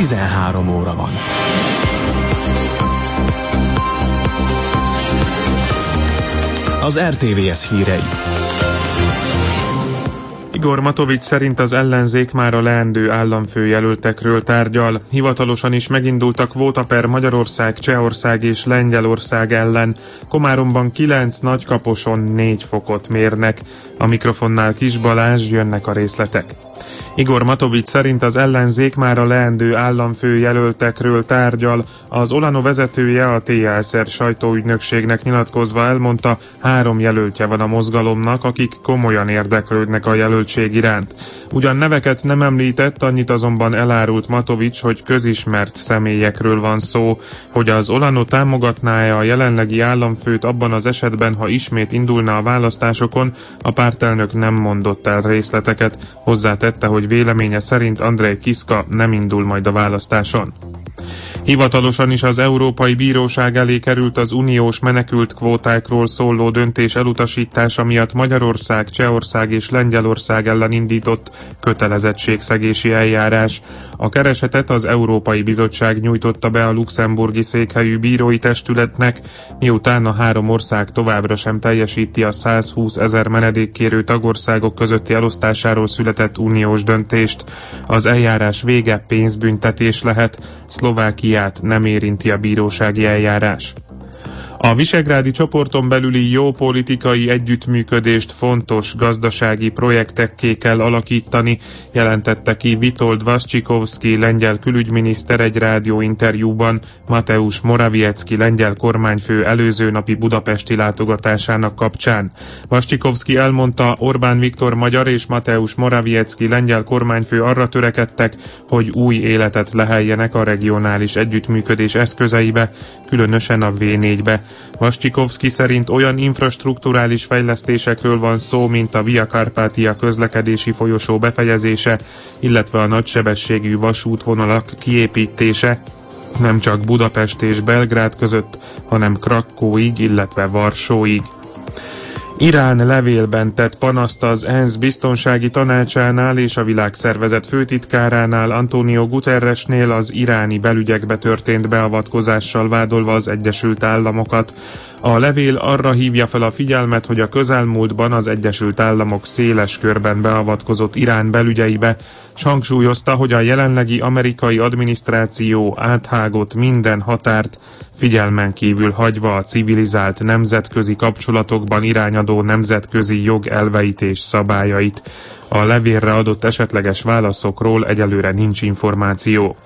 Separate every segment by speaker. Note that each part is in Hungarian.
Speaker 1: 13 óra van. Az RTVS hírei.
Speaker 2: Igor Matovics szerint az ellenzék már a leendő államfőjelöltekről tárgyal. Hivatalosan is megindult a kvótaper Magyarország, Csehország és Lengyelország ellen. Komáromban 9, Nagykaposon 4 fokot mérnek. A mikrofonnál Kis Balázs, jönnek a részletek. Igor Matovics szerint az ellenzék már a leendő államfőjelöltekről tárgyal. Az Olano vezetője a TSR sajtóügynökségnek nyilatkozva elmondta, 3 jelöltje van a mozgalomnak, akik komolyan érdeklődnek a jelöltség iránt. Ugyan neveket nem említett, annyit azonban elárult Matovics, hogy közismert személyekről van szó. Hogy az Olano támogatná-e a jelenlegi államfőt abban az esetben, ha ismét indulna a választásokon, a pártelnök nem mondott el részleteket. Hozzátette, hogy véleménye szerint Andrej Kiska nem indul majd a választáson. Hivatalosan is az Európai Bíróság elé került az uniós menekült kvótákról szóló döntés elutasítása miatt Magyarország, Csehország és Lengyelország ellen indított kötelezettségszegési eljárás. A keresetet az Európai Bizottság nyújtotta be a luxemburgi székhelyű bírói testületnek, miután a 3 ország továbbra sem teljesíti a 120 000 menedékkérő tagországok közötti elosztásáról született uniós döntést. Az eljárás vége pénzbüntetés lehet, Szlovákiát nem érinti a bírósági eljárás. A visegrádi csoporton belüli jó politikai együttműködést fontos gazdasági projektekké kell alakítani, jelentette ki Witold Waszczykowski lengyel külügyminiszter egy rádióinterjúban Mateusz Morawiecki lengyel kormányfő előző napi budapesti látogatásának kapcsán. Waszczykowski elmondta, Orbán Viktor magyar és Mateusz Morawiecki lengyel kormányfő arra törekedtek, hogy új életet leheljenek a regionális együttműködés eszközeibe, különösen a V4-be. Waszczykowski szerint olyan infrastrukturális fejlesztésekről van szó, mint a Via Carpatia közlekedési folyosó befejezése, illetve a nagysebességű vasútvonalak kiépítése, nem csak Budapest és Belgrád között, hanem Krakkóig, illetve Varsóig. Irán levélben tett panaszt az ENSZ biztonsági tanácsánál és a világszervezet főtitkáránál Antonio Guterresnél az iráni belügyekbe történt beavatkozással vádolva az Egyesült Államokat. A levél arra hívja fel a figyelmet, hogy a közelmúltban az Egyesült Államok széles körben beavatkozott Irán belügyeibe, s hangsúlyozta, hogy a jelenlegi amerikai adminisztráció áthágott minden határt, figyelmen kívül hagyva a civilizált nemzetközi kapcsolatokban irányadó nemzetközi jog elveit és szabályait. A levélre adott esetleges válaszokról egyelőre nincs információ.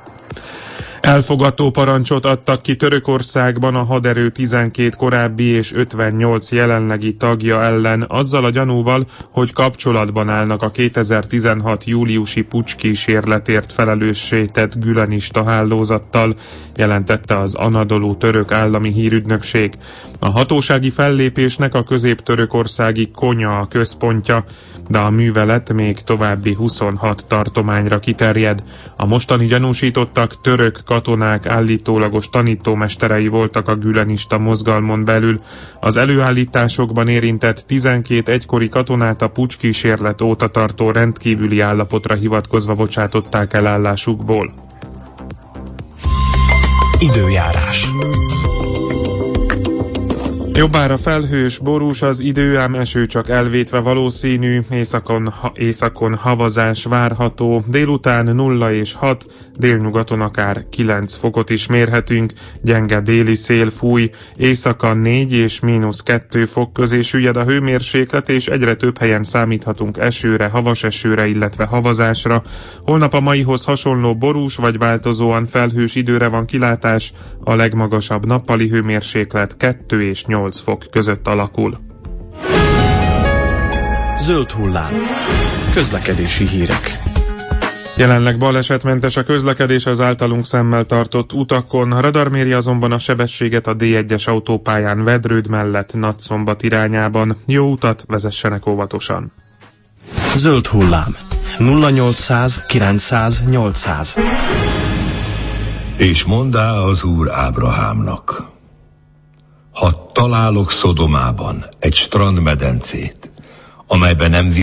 Speaker 2: Elfogató parancsot adtak ki Törökországban a haderő 12 korábbi és 58 jelenlegi tagja ellen azzal a gyanúval, hogy kapcsolatban állnak a 2016. júliusi pucskísérletért felelőssé tett gülenista hálózattal, jelentette az Anadolu török állami hírügynökség. A hatósági fellépésnek a közép-törökországi Konya a központja, de a művelet még további 26 tartományra kiterjed. A mostani gyanúsítottak török katonák állítólagos tanítómesterei voltak a gülenista mozgalmon belül. Az előállításokban érintett 12 egykori katonát a pucskísérlet óta tartó rendkívüli állapotra hivatkozva bocsátották el állásukból.
Speaker 1: Időjárás.
Speaker 2: Jobbára felhős, borús az idő, ám eső csak elvétve valószínű, északon havazás várható, délután 0 és 6, délnyugaton akár 9 fokot is mérhetünk, gyenge déli szél fúj, éjszaka 4 és -2 fok közé süllyed a hőmérséklet, és egyre több helyen számíthatunk esőre, havas esőre, illetve havazásra. Holnap a maihoz hasonló borús vagy változóan felhős időre van kilátás, a legmagasabb nappali hőmérséklet 2 és 8 fok között alakul.
Speaker 1: Zöld hullám. Közlekedési hírek.
Speaker 2: Jelenleg balesetmentes a közlekedés az általunk szemmel tartott utakon. A radar méri azonban a sebességet a D1-es autópályán Vedrőd mellett Nagyszombat irányában. Jó utat, vezessenek óvatosan.
Speaker 1: Zöld hullám. 0800 900 800.
Speaker 3: És mondá az Úr Ábrahámnak: ha találok Szodomában egy strandmedencét, amelyben nem